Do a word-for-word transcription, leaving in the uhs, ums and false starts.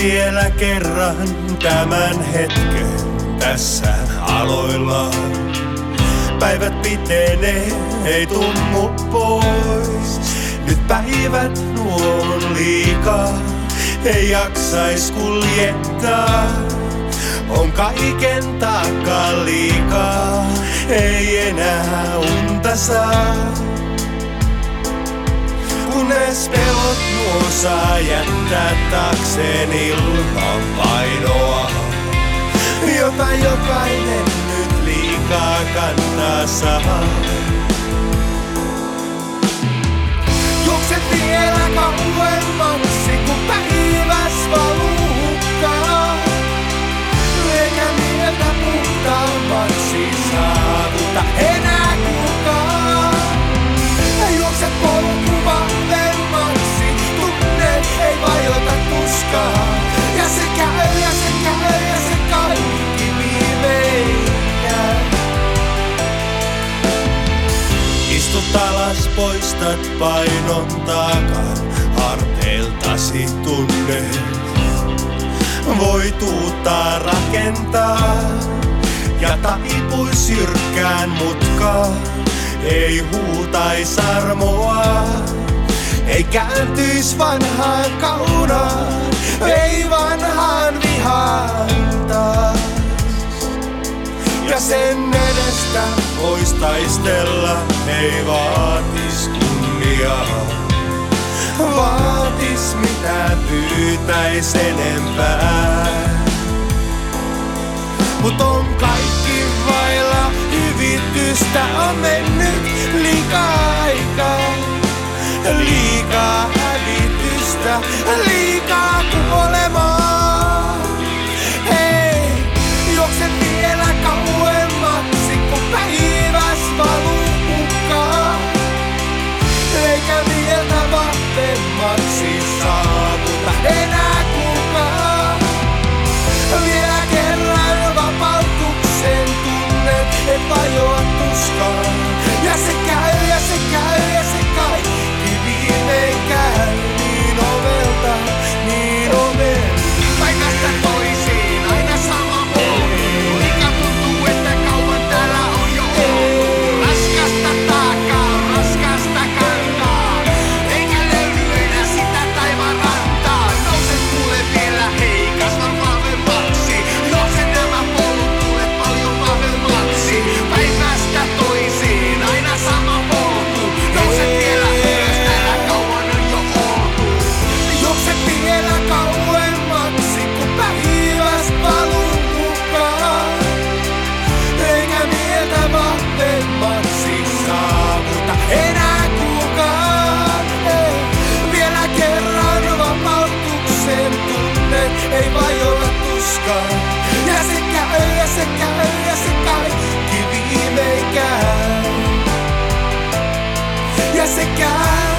vielä kerran tämän hetken tässä aloillaan. Päivät pitenee, ei tunnu pois. Nyt päivät nuo on liikaa, ei jaksais kuljettaa. On kaiken taakka liikaa, ei enää unta saa. Kunnes pelot nuo saa jättää taakseen ilman painoa, jota jokainen nyt liikaa kantaa saa. Juokse vielä kauemmaksi, kun päiväs valuukaan. Eikä mieltä puhtaammaksi saavuta enää kukaan. Juokse polku vahvemmaksi, tunne ei vajota tuskaa. Ja se käy, ja se käy, ja se kaikki viimeikään. Istut alas, poistat painon taakan harteiltasi tunne. Voi tuuttaa rakentaa ja taipuis jyrkkään mutkaan. Ei huutais armoa, ei kääntyis vanhaan kaunaan, ei vanhaan vihaan taas. Ja sen edestä vois taistella, ei vaatis kunniaa. Vaatis mitä pyytäis enempää. Mut on kaikki vailla hyvitystä, on mennyt liikaa aikaa. Liikaa hävitystä, liikaa kuolemaa. Hei, juokse vielä kauemmaksi, kun päiväs valuu mukaan. Eikä mieltä vahvemmaksi saavuta enää kukaan. Vielä kerran vapautuksen tunnet, et vajoa tuskaan. Ja se käy, ja se käy, ja se kaikki viimein käy. Niin ovelta, niin ovelta. Paikasta toisiin aina sama polku. Mikä tuntuu, että kauan täällä on jo ollut. Raskasta taakkaa, raskasta kantaa. Eikä löydy enää sitä taivaan rantaa. Nouse kuule vielä, hei, kasvan vahvemmaksi. Juokse nämä polut, tule paljon vahvemmaksi. Päivästä toisiin aina sama polku. Nouse vielä ylös, täällä kauan on jo oltu. Juokse vielä kauemmaksi, kun päiväs valuu mukaan. Eikä mieltä vahvemmaksi saavuta enää kukaan. Ei, vielä kerran vapautuksen tunne, ei vajota tuskaan. Ja se käy, ja se käy, ja se kaikki viimein käy. Ja se käy.